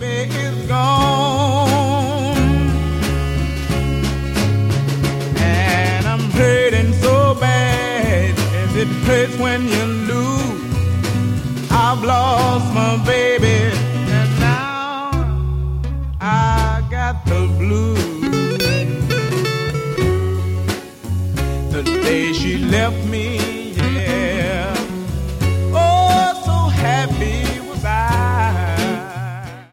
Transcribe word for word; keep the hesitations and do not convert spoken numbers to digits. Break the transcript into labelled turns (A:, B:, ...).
A: is gone, and I'm hurting so bad as it hurts when you lose. I've lost my baby, and now I got the blues. The day she left me,